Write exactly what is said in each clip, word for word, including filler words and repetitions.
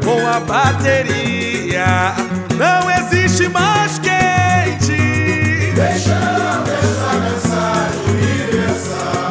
com a bateria. Não existe mais quente. Deixando essa mensagem universal.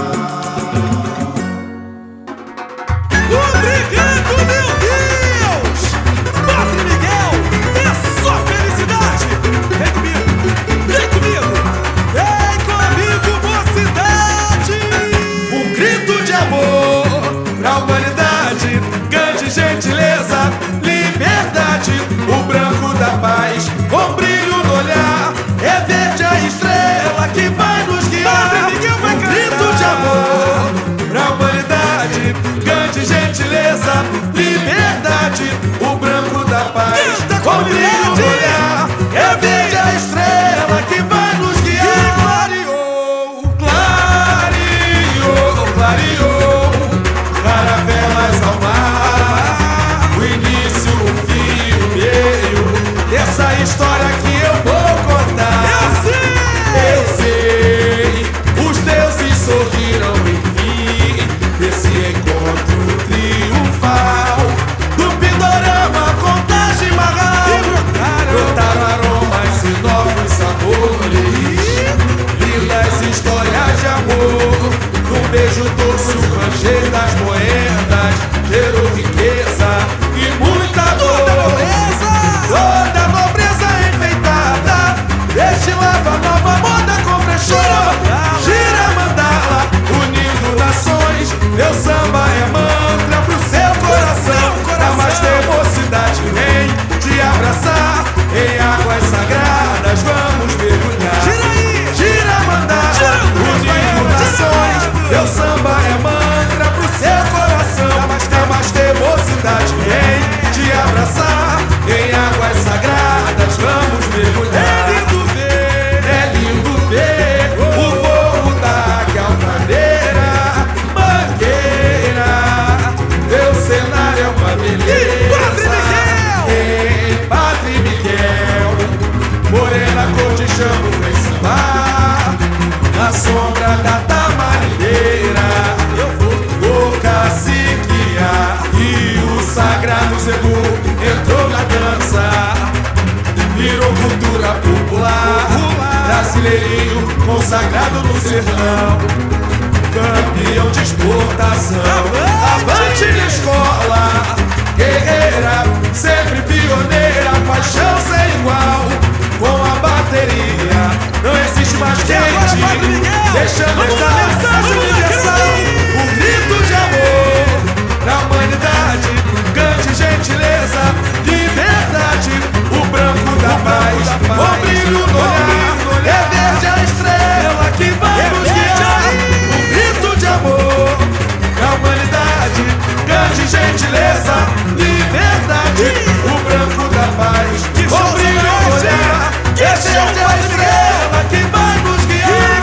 Obrigado, meu Deus! Padre Miguel, é só felicidade! Vem comigo, vem comigo, vem comigo, mocidade! Um grito de amor pra humanidade, grande gentileza, liberdade, o branco da paz, com brilho no olhar, é verde a estrela que vai nos guiar. Padre Miguel vai um grito cantar. de amor pra humanidade, grande gentileza, liberdade, o branco da paz, Canta, com brilho no comunidade. olhar, é verde a estrela que vai nos guiar. E clareou, Clareou, clareou, caravelas ao mar, o início, o fim, o meio dessa história que eu vou contar. eu sei! Eu sei, os deuses sorriram enfim desse encontro triunfal do Pindorama com Taj Mahal. E brotaram. Brotaram aromas e novos sabores, lindas histórias de amor. Num beijo doce, o ranger das moedas gerou riqueza e muita dor. Toda nobreza. Toda nobreza enfeitada destilava nova moda com frescor. Gira mandala, unindo nações. Meu samba é mantra pro seu coração. Pra mais ter mocidade vem te abraçar. Em águas sagradas vamos mergulhar. Gira aí. Gira mandala, Gira, unindo gira, nações. gira. Meu samba é mantra pro seu coração. Pra mais ter mocidade vem te abraçar. Em águas sagradas vamos mergulhar. É lindo ver. É lindo ver o voo da águia altaneira, Mangueira. Teu cenário é uma beleza. Padre Miguel! Ei, Padre Miguel, morena cor de jambo vem sambar na sombra da tamarineira. Eu vou, vou caciquear. E o sagrado Zebu entrou na dança, virou cultura popular, brasileirinho consagrado no sertão, campeão de exportação. Avante na escola, guerreira, sempre pioneira, paixão sem igual. Com a bateria, não existe mais E agora, Padre quente, Miguel, deixando vamos esta lá, mensagem vamos lá, universal. canta. Um grito de amor pra humanidade, grande gentileza, liberdade, o branco da paz, o brilho no olhar, é verde a estrela que vai nos guiar. Um grito de amor pra humanidade, grande gentileza, liberdade, o branco da paz, o brilho no olhar, é verde a estrela que vai nos guiar.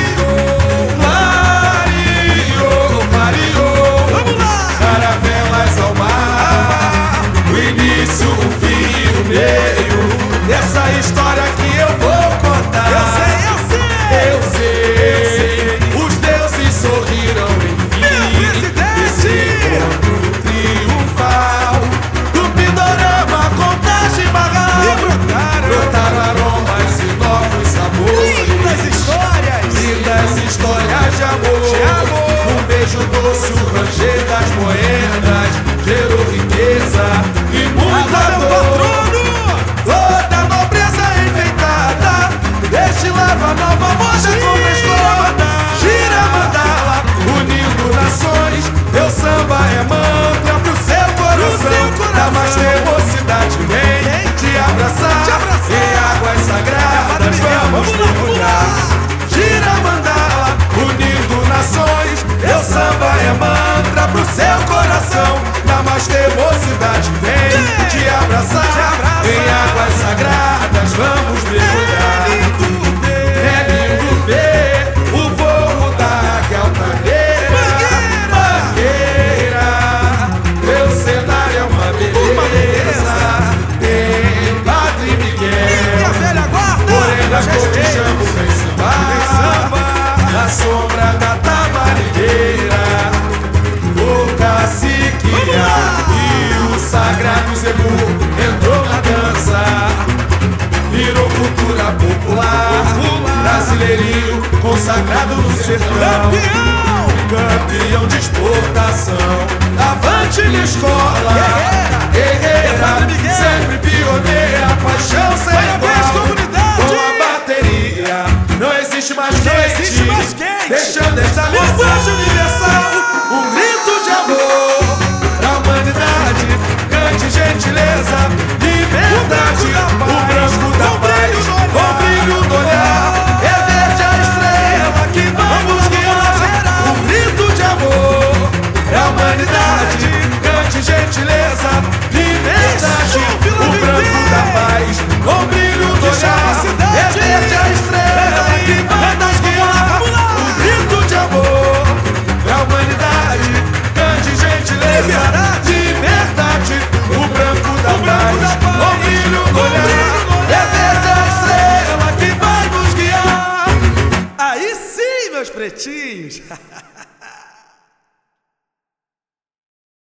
Clareou, clareou, Vamos lá. caravelas ao mar, o início, o fim, o meio dessa história que eu vou contar. Eu sei, eu sei. Eu sei, os deuses sorriram Meu enfim presidente. desse encontro triunfal do Pindorama com Taj Mahal. E brotaram. Brotaram aromas e novos sabores, Lindas histórias. lindas histórias de amor. De amor. Um beijo doce, o ranger das moedas gerou riqueza e muita Agora, meu dor. patrono. Toda nobreza enfeitada destilava nova moda com frescor. Gira mandala, unindo nações. Meu samba é mantra pro seu coração. seu coração. Dá mais ter mocidade, vem te abraçar. Te abraçar. Em águas sagradas vamos Vamos lá, vamos mergulhar. lá. Gira mandala, unindo nações. Meu samba é mantra pro seu coração. Dá mais ter mocidade, vem te abraçar. Te abraçar. Em águas sagradas vamos mergulhar. É lindo ver. É lindo ver o voo da águia altaneira, Mangueira. Mangueira. Meu cenário é uma beleza. Uma beleza. Tem Padre E a Miguel, velha guarda. morena Já cor de cheguei. jambo vem Vem sambar samba. na sombra da tamarineira. Vou caciquear e o sagrado antiga escola, guerreira, sempre pioneira, paixão sem Parabéns, igual. comunidade! Com a bateria, não existe mais Não quente, existe mais quente. deixando esta O mensagem beijo universal, um grito de amor pra humanidade. Cante gentileza, liberdade, o branco da paz, com brilho no olhar. É verde a estrela que vai nos guiar. Um grito de amor pra humanidade. Cante gentileza, liberdade, o branco da paz, com brilho no olhar. É verde a estrela que vai nos guiar. Um grito de amor pra humanidade. Cante gentileza, liberdade, o branco da paz, com brilho no olhar. É verde a estrela que vai nos guiar. Aí sim, meus pretinhos!